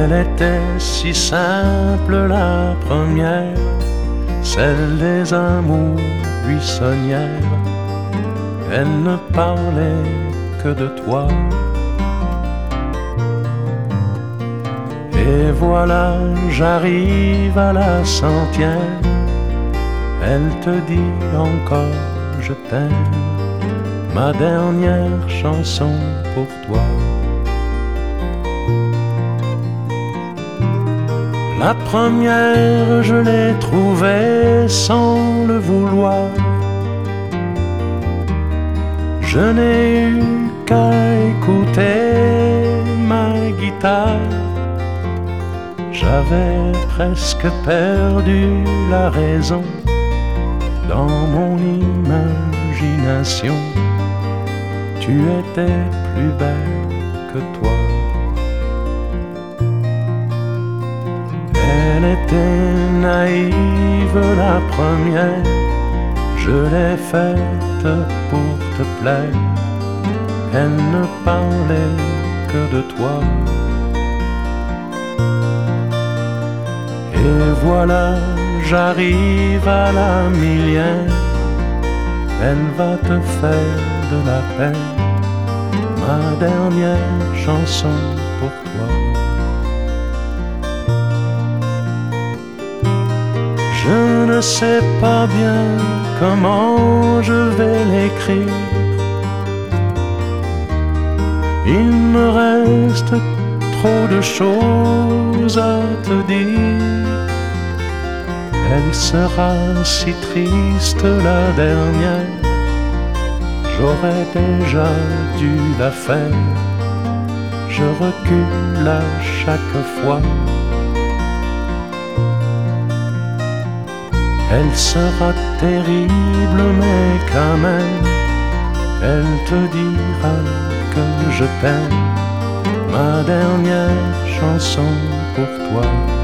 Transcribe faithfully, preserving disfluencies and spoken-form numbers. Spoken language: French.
Elle était si simple la première, celle des amours buissonnières. Elle ne parlait que de toi. Et voilà, j'arrive à la centième. Elle te dit encore je t'aime, ma dernière chanson pour toi. La première, je l'ai trouvée sans le vouloir. Je n'ai eu qu'à écouter ma guitare. J'avais presque perdu la raison dans mon imagination. Tu étais plus belle que toi. Elle était naïve la première, je l'ai faite pour te plaire. Elle ne parlait que de toi. Et voilà, j'arrive à la millième. Elle va te faire de la peine, ma dernière chanson pour toi. Je ne sais pas bien comment je vais l'écrire. Il me reste trop de choses à te dire. Elle sera si triste la dernière, j'aurais déjà dû la faire. Je recule à chaque fois. Elle sera terrible mais quand même, elle te dira que je t'aime, ma dernière chanson pour toi.